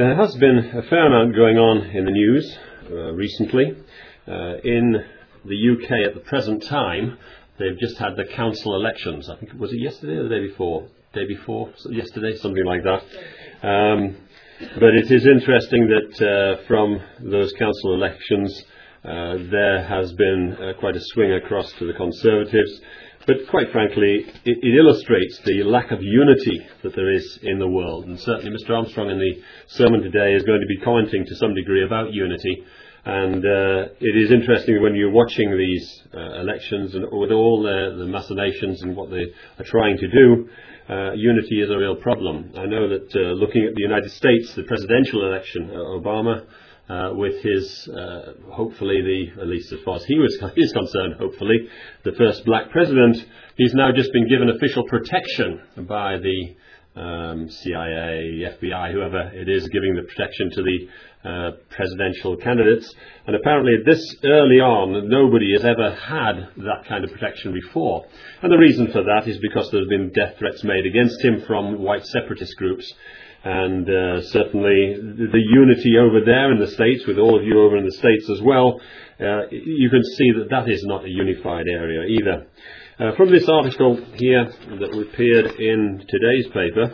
There has been a fair amount going on in the news recently. In the UK at the present time, they've just had the council elections. I think, was it yesterday or the day before? Yesterday, something like that. But it is interesting that from those council elections, there has been quite a swing across to the Conservatives. But quite frankly, it illustrates the lack of unity that there is in the world. And certainly Mr. Armstrong in the sermon today is going to be commenting to some degree about unity. And it is interesting when you're watching these elections and with all the machinations and what they are trying to do, unity is a real problem. I know that looking at the United States, the presidential election, Obama, with his, hopefully, at least as far as he is concerned, hopefully, the first black president, he's now just been given official protection by the CIA, FBI, whoever it is, giving the protection to the presidential candidates. And apparently this early on, nobody has ever had that kind of protection before. And the reason for that is because there's been death threats made against him from white separatist groups. And certainly the unity over there in the States, with all of you over in the States as well, you can see that that is not a unified area either. From this article here that appeared in today's paper,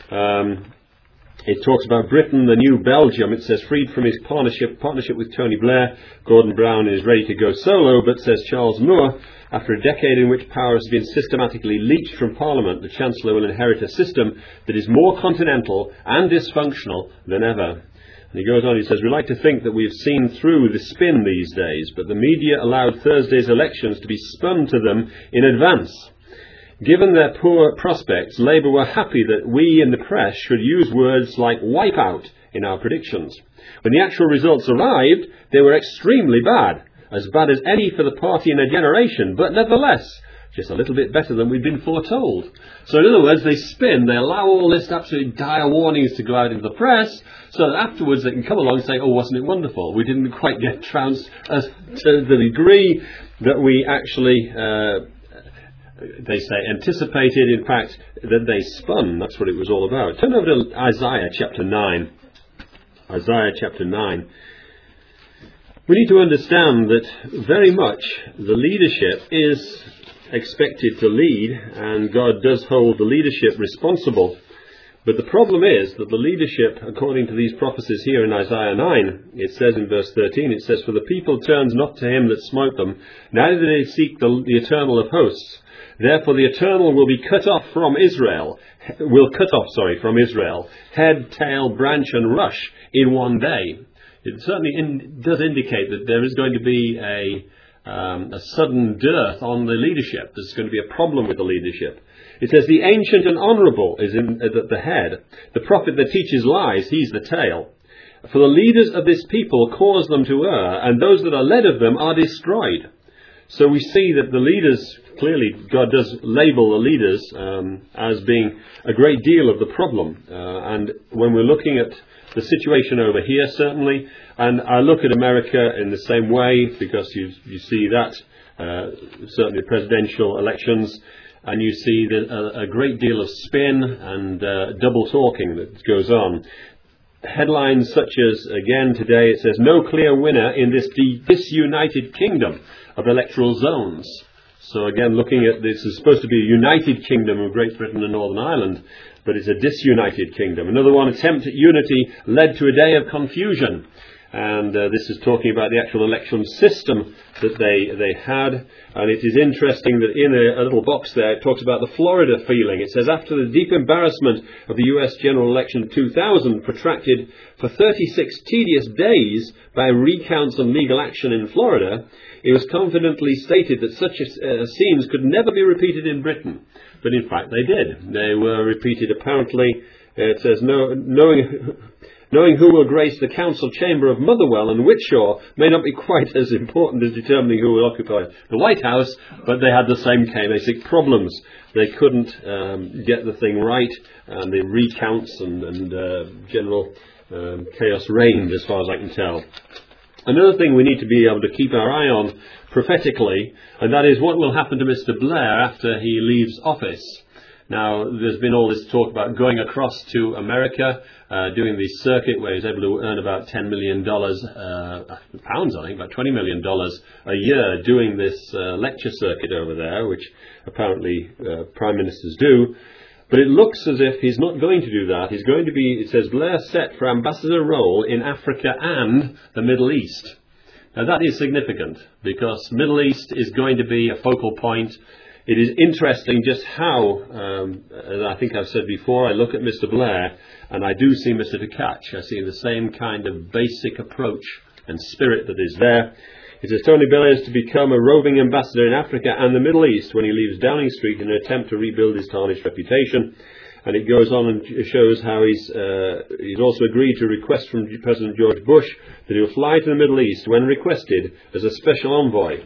it talks about Britain, the new Belgium. It says, freed from his partnership with Tony Blair, Gordon Brown is ready to go solo, but says Charles Moore, after a decade in which power has been systematically leached from Parliament, the Chancellor will inherit a system that is more continental and dysfunctional than ever. And he goes on, he says, we like to think that we've seen through the spin these days, but the media allowed Thursday's elections to be spun to them in advance. Given their poor prospects, Labour were happy that we in the press should use words like wipeout in our predictions. When the actual results arrived, they were extremely bad as any for the party in a generation, but nevertheless, just a little bit better than we'd been foretold. So in other words, they spin, they allow all this absolutely dire warnings to go out into the press, so that afterwards they can come along and say, oh, wasn't it wonderful? We didn't quite get trounced to the degree that we actually, they say, anticipated, in fact, that they spun. That's what it was all about. Turn over to Isaiah chapter 9. Isaiah chapter 9. We need to understand that very much the leadership is expected to lead, and God does hold the leadership responsible. But the problem is that the leadership, according to these prophecies here in Isaiah 9, it says in verse 13, it says, for the people turns not to him that smote them, neither do they seek the Eternal of hosts. Therefore the Eternal will be cut off from Israel, from Israel, head, tail, branch and rush in one day. It certainly does indicate that there is going to be a sudden dearth on the leadership. There's going to be a problem with the leadership. It says, the ancient and honourable is at the head. The prophet that teaches lies, he's the tail. For the leaders of this people cause them to err, and those that are led of them are destroyed. So we see that the leaders, clearly God does label the leaders as being a great deal of the problem. And when we're looking at the situation over here, certainly, and I look at America in the same way, because you see that, certainly presidential elections, and you see a great deal of spin and double talking that goes on. Headlines such as, again today, it says, no clear winner in this disunited kingdom of electoral zones. So again, looking at this, is supposed to be a united kingdom of Great Britain and Northern Ireland, but it's a disunited kingdom. Another one, attempt at unity led to a day of confusion. And this is talking about the actual election system that they had. And it is interesting that in a little box there, it talks about the Florida feeling. It says, after the deep embarrassment of the US general election of 2000 protracted for 36 tedious days by recounts and legal action in Florida, it was confidently stated that such scenes could never be repeated in Britain. But in fact they did. They were repeated apparently. It says, knowing who will grace the council chamber of Motherwell and Whitshaw may not be quite as important as determining who will occupy the White House, but they had the same basic problems. They couldn't get the thing right, and the recounts and general chaos reigned, as far as I can tell. Another thing we need to be able to keep our eye on prophetically, and that is what will happen to Mr. Blair after he leaves office. Now, there's been all this talk about going across to America, doing the circuit where he's able to earn about $10 million, pounds, I think, about $20 million a year doing this lecture circuit over there, which apparently prime ministers do. But it looks as if he's not going to do that. He's going to be, it says, Blair set for ambassador role in Africa and the Middle East. Now that is significant because Middle East is going to be a focal point. It is interesting just how, as I think I've said before, I look at Mr. Blair and I do see Mr. Tkach. I see the same kind of basic approach and spirit that is there. It says Tony Blair is to become a roving ambassador in Africa and the Middle East when he leaves Downing Street in an attempt to rebuild his tarnished reputation. And it goes on and shows how he's also agreed to a request from President George Bush that he will fly to the Middle East when requested as a special envoy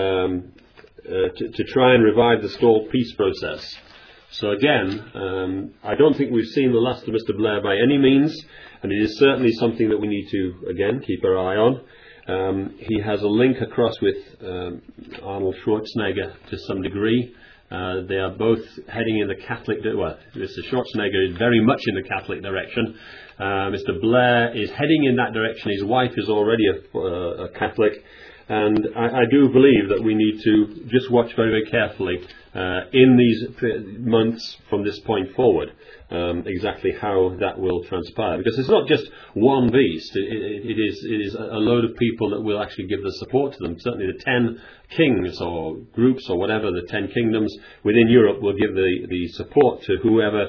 to try and revive the stalled peace process. So again, I don't think we've seen the last of Mr. Blair by any means, and it is certainly something that we need to, again, keep our eye on. He has a link across with Arnold Schwarzenegger to some degree. They are both heading in the Catholic, well, Mr. Schwarzenegger is very much in the Catholic direction. Mr. Blair is heading in that direction. His wife is already a Catholic. And I do believe that we need to just watch very, very carefully in these months from this point forward exactly how that will transpire. Because it's not just one beast. It is a load of people that will actually give the support to them. Certainly the 10 kings or groups or whatever, the 10 kingdoms within Europe will give the support to whoever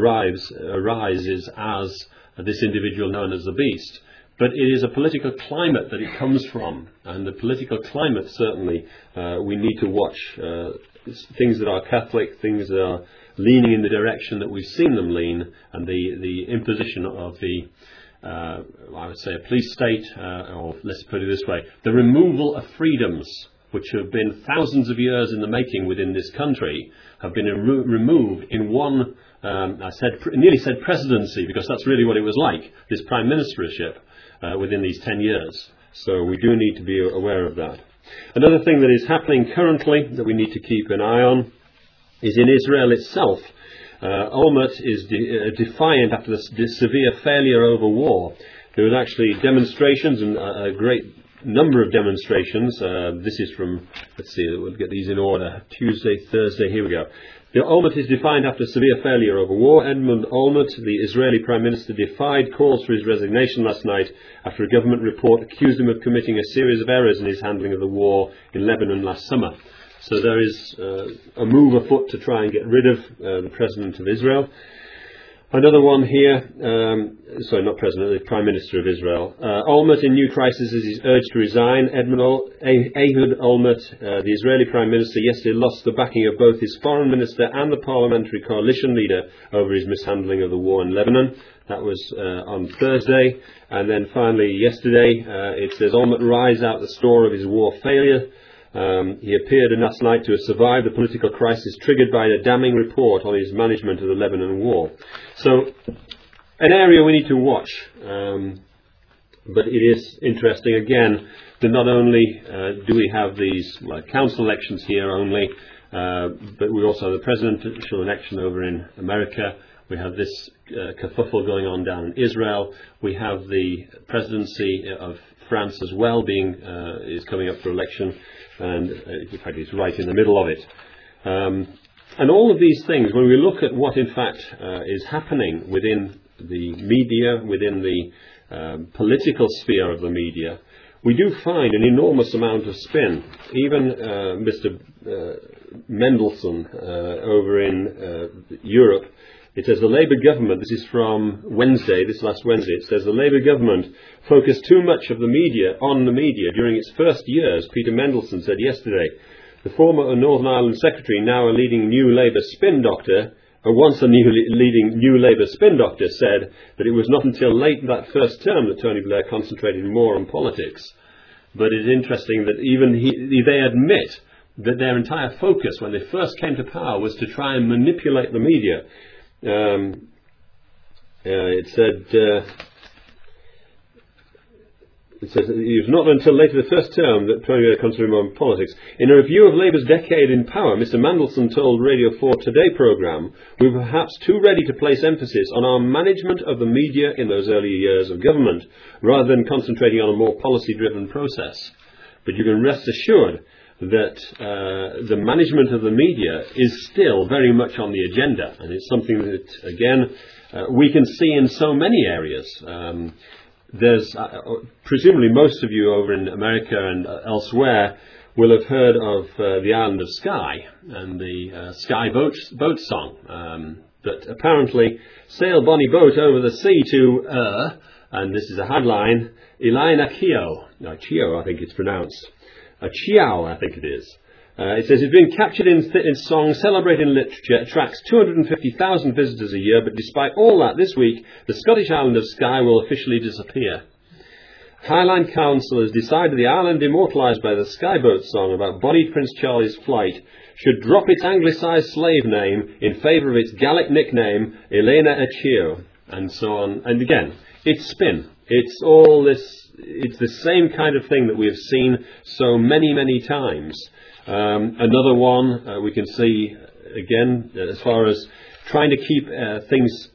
arises as this individual known as the beast. But it is a political climate that it comes from, and the political climate certainly we need to watch things that are Catholic, things that are leaning in the direction that we've seen them lean, and the imposition of the, I would say, a police state, or let's put it this way, the removal of freedoms which have been thousands of years in the making within this country, have been removed in one, nearly said presidency, because that's really what it was like, this prime ministership. Within these 10 years. So we do need to be aware of that. Another thing that is happening currently that we need to keep an eye on is in Israel itself. Olmert is defiant after the severe failure over war. There was actually demonstrations, and a great number of demonstrations. This is from, let's see, we'll get these in order. Tuesday, Thursday, here we go. The Olmert is defiant after severe failure over war. Edmund Olmert, the Israeli Prime Minister, defied calls for his resignation last night after a government report accused him of committing a series of errors in his handling of the war in Lebanon last summer. So there is a move afoot to try and get rid of the President of Israel. Another one here, not President, the Prime Minister of Israel. Olmert in new crisis as he's urged to resign. Ehud Olmert, the Israeli Prime Minister, yesterday lost the backing of both his Foreign Minister and the Parliamentary Coalition leader over his mishandling of the war in Lebanon. That was on Thursday. And then finally yesterday, it says Olmert rides out the store of his war failure. He appeared last night to have survived the political crisis triggered by a damning report on his management of the Lebanon war. So, an area we need to watch. But it is interesting, again, that not only do we have these council elections here only, but we also have the presidential election over in America. We have this kerfuffle going on down in Israel. We have the presidency of France as well is coming up for election. And in fact it's right in the middle of it. And all of these things, when we look at what in fact is happening within the media, within the political sphere of the media, we do find an enormous amount of spin. Even Mr. Mendelssohn over in Europe, it says the Labour government, this is from this last Wednesday, it says the Labour government focused too much of the media on the media during its first years, Peter Mendelssohn said yesterday. The former Northern Ireland Secretary, now a leading New Labour spin doctor, once a leading New Labour spin doctor, said that it was not until late in that first term that Tony Blair concentrated more on politics. But it is interesting that even they admit that their entire focus when they first came to power was to try and manipulate the media. It said, it says that it was not until later the first term that Tony Blair considered more politics. In a review of Labour's decade in power, Mr Mandelson told Radio 4 Today programme, we were perhaps too ready to place emphasis on our management of the media in those early years of government, rather than concentrating on a more policy-driven process. But you can rest assured that the management of the media is still very much on the agenda, and it's something that, again, we can see in so many areas. There's presumably most of you over in America and elsewhere will have heard of the island of Skye and the Skye boat song. That apparently sail bonny boat over the sea to and this is a headline, Elina Chio. No, Chio, I think it's pronounced. Chiao, I think it is. It says it's been captured in song, celebrating literature, attracts 250,000 visitors a year, but despite all that, this week, the Scottish island of Skye will officially disappear. Highland Council has decided the island immortalised by the Skye boat song about Bonnie Prince Charlie's flight should drop its anglicised slave name in favour of its Gaelic nickname, Elena Achio, and so on. And again, it's spin. It's all this, it's the same kind of thing that we have seen so many, many times. Another one we can see, again, as far as trying to keep things,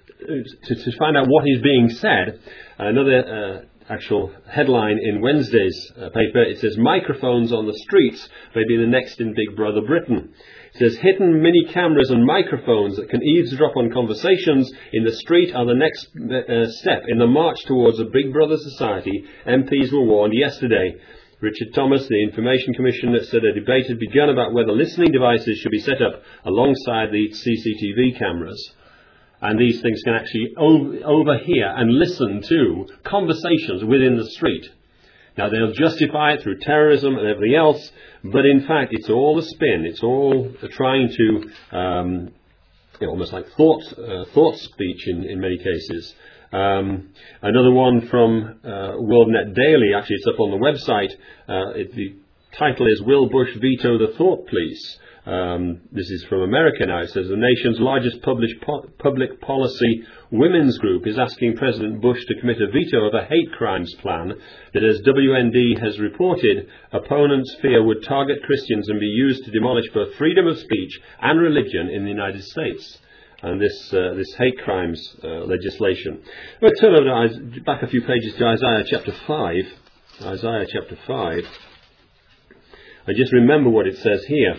to find out what is being said. Another actual headline in Wednesday's paper, it says, microphones on the streets may be the next in Big Brother Britain. It says, hidden mini cameras and microphones that can eavesdrop on conversations in the street are the next step in the march towards a Big Brother society. MPs were warned yesterday. Richard Thomas, the Information Commissioner, said a debate had begun about whether listening devices should be set up alongside the CCTV cameras. And these things can actually overhear and listen to conversations within the street. Now, they'll justify it through terrorism and everything else, but in fact, it's all a spin. It's all trying to, almost like thought speech in many cases. Another one from WorldNet Daily, actually it's up on the website. The title is, Will Bush Veto the Thought Police? This is from America now. It says the nation's largest public policy women's group is asking President Bush to commit a veto of a hate crimes plan that, as WND has reported, opponents fear would target Christians and be used to demolish both freedom of speech and religion in the United States. And this hate crimes legislation. We'll turn over back a few pages to Isaiah chapter 5. Isaiah chapter 5. I just remember what it says here.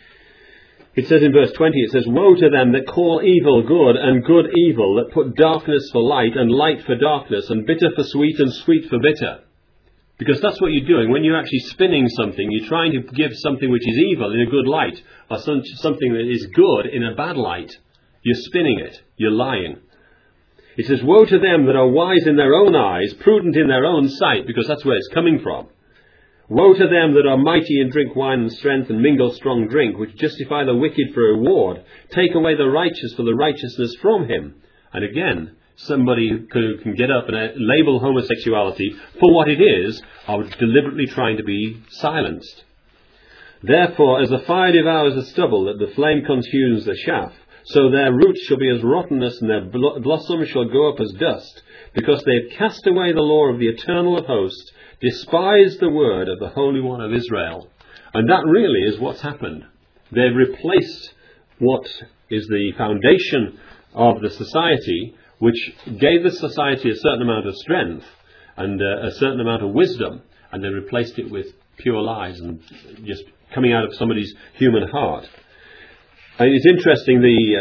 It says in verse 20, it says, woe to them that call evil good and good evil, that put darkness for light and light for darkness and bitter for sweet and sweet for bitter. Because that's what you're doing. When you're actually spinning something, you're trying to give something which is evil in a good light, or something that is good in a bad light. You're spinning it. You're lying. It says, woe to them that are wise in their own eyes, prudent in their own sight, because that's where it's coming from. Woe to them that are mighty and drink wine and strength and mingle strong drink, which justify the wicked for reward, take away the righteous for the righteousness from him. And again, somebody who can get up and label homosexuality for what it is, are deliberately trying to be silenced. Therefore, as the fire devours the stubble, that the flame consumes the chaff, so their roots shall be as rottenness, and their blossoms shall go up as dust, because they have cast away the law of the Eternal of hosts, despised the word of the Holy One of Israel. And that really is what's happened. They've replaced what is the foundation of the society, which gave the society a certain amount of strength and a certain amount of wisdom, and they replaced it with pure lies and just coming out of somebody's human heart. And it's interesting,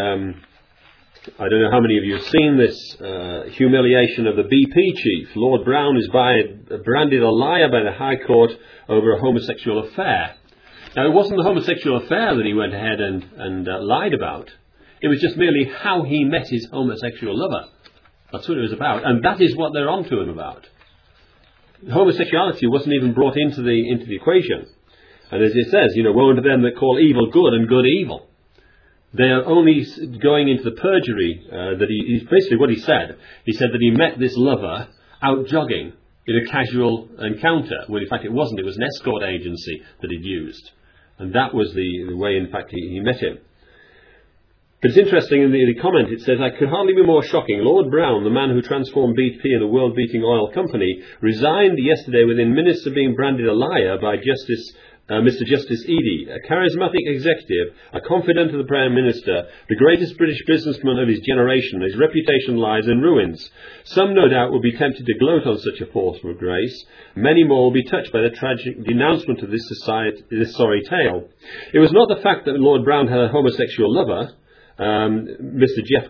I don't know how many of you have seen this humiliation of the BP chief. Lord Brown is branded a liar by the High Court over a homosexual affair. Now, it wasn't the homosexual affair that he went ahead and lied about. It was just merely how he met his homosexual lover. That's what it was about. And that is what they're on to him about. Homosexuality wasn't even brought into the equation. And as it says, woe unto them that call evil good and good evil. They are only going into the perjury that he basically what he said. He said that he met this lover out jogging in a casual encounter, when in fact it wasn't. It was an escort agency that he'd used. And that was the way, in fact, he met him. But it's interesting, in the comment it says, "I could hardly be more shocking. Lord Brown, the man who transformed BP in a world-beating oil company, resigned yesterday within minutes of being branded a liar by Mr. Justice Eadie, a charismatic executive, a confidant of the Prime Minister, the greatest British businessman of his generation. His reputation lies in ruins. Some, no doubt, will be tempted to gloat on such a force of grace. Many more will be touched by the tragic denouncement of this sorry tale. It was not the fact that Lord Brown had a homosexual lover, Mr. Jeff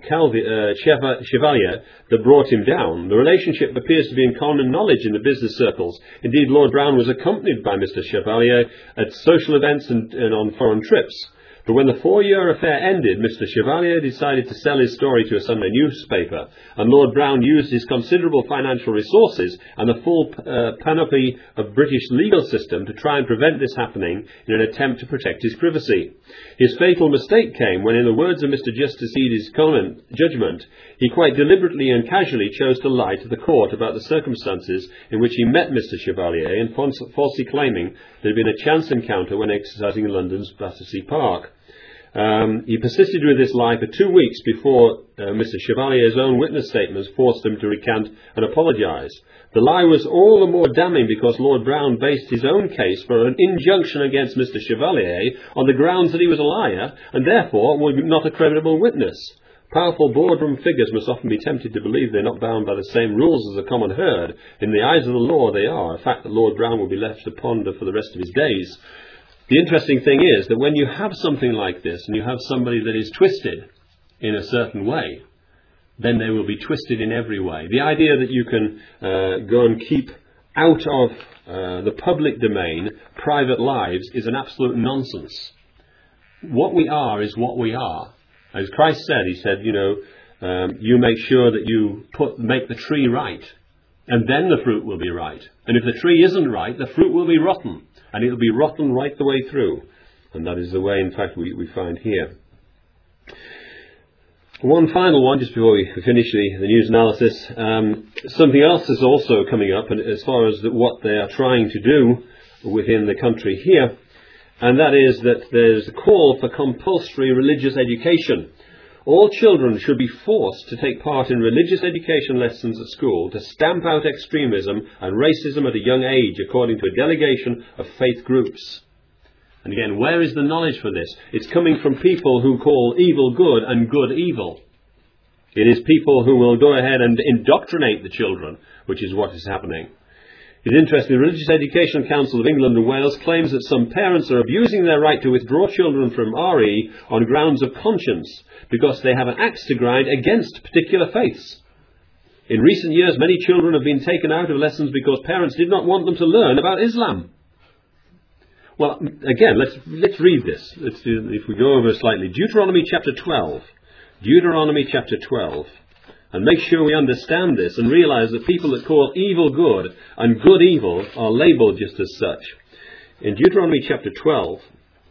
Chevalier, that brought him down. The relationship appears to be in common knowledge in the business circles. Indeed, Lord Brown was accompanied by Mr. Chevalier at social events and on foreign trips. But when the 4-year affair ended, Mr. Chevalier decided to sell his story to a Sunday newspaper, and Lord Brown used his considerable financial resources and the full panoply of British legal system to try and prevent this happening in an attempt to protect his privacy. His fatal mistake came when, in the words of Mr. Justice Eadie's judgment, he quite deliberately and casually chose to lie to the court about the circumstances in which he met Mr. Chevalier, and falsely claiming there had been a chance encounter when exercising in London's Battersea Park. He persisted with this lie for 2 weeks before Mr. Chevalier's own witness statements forced him to recant and apologise. The lie was all the more damning because Lord Brown based his own case for an injunction against Mr. Chevalier on the grounds that he was a liar and therefore was not a credible witness. Powerful boardroom figures must often be tempted to believe they're not bound by the same rules as the common herd. In the eyes of the law they are, a fact that Lord Brown will be left to ponder for the rest of his days. The interesting thing is that when you have something like this and you have somebody that is twisted in a certain way, then they will be twisted in every way. The idea that you can go and keep out of the public domain private lives is an absolute nonsense. What we are is what we are. As Christ said, he said, you make sure that you make the tree right, and then the fruit will be right. And if the tree isn't right, the fruit will be rotten. And it'll be rotten right the way through. And that is the way, in fact, we find here. One final one, just before we finish the news analysis. Something else is also coming up, and as far as what they are trying to do within the country here, and that is that there's a call for compulsory religious education. All children should be forced to take part in religious education lessons at school to stamp out extremism and racism at a young age, according to a delegation of faith groups. And again, where is the knowledge for this? It's coming from people who call evil good and good evil. It is people who will go ahead and indoctrinate the children, which is what is happening. It's interesting, the Religious Education Council of England and Wales claims that some parents are abusing their right to withdraw children from RE on grounds of conscience, because they have an axe to grind against particular faiths. In recent years, many children have been taken out of lessons because parents did not want them to learn about Islam. Well, again, let's read this. If we go over slightly. Deuteronomy chapter 12. Deuteronomy chapter 12. And make sure we understand this and realize that people that call evil good and good evil are labelled just as such. In Deuteronomy chapter 12,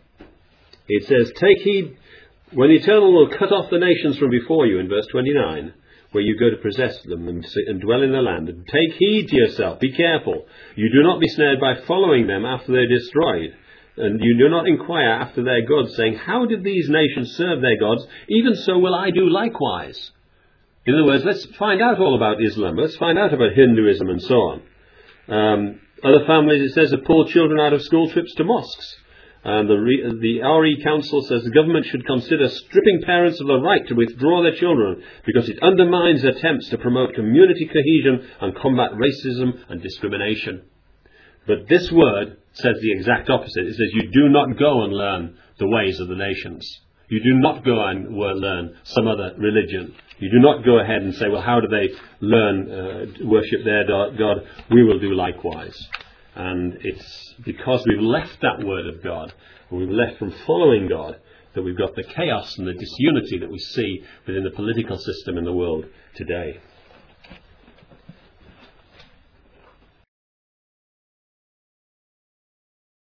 it says, "Take heed when the Eternal will cut off the nations from before you," in verse 29, where you go to possess them and dwell in the land. "And take heed to yourself, be careful. You do not be snared by following them after they are destroyed. And you do not inquire after their gods, saying, how did these nations serve their gods? Even so will I do likewise." In other words, let's find out all about Islam. Let's find out about Hinduism and so on. Other families, it says, have pulled children out of school trips to mosques. And the RE Council says the government should consider stripping parents of the right to withdraw their children because it undermines attempts to promote community cohesion and combat racism and discrimination. But this word says the exact opposite. It says you do not go and learn the ways of the nations. You do not go and learn some other religion. You do not go ahead and say, well, how do they learn worship their God? We will do likewise. And it's because we've left that word of God, and we've left from following God, that we've got the chaos and the disunity that we see within the political system in the world today.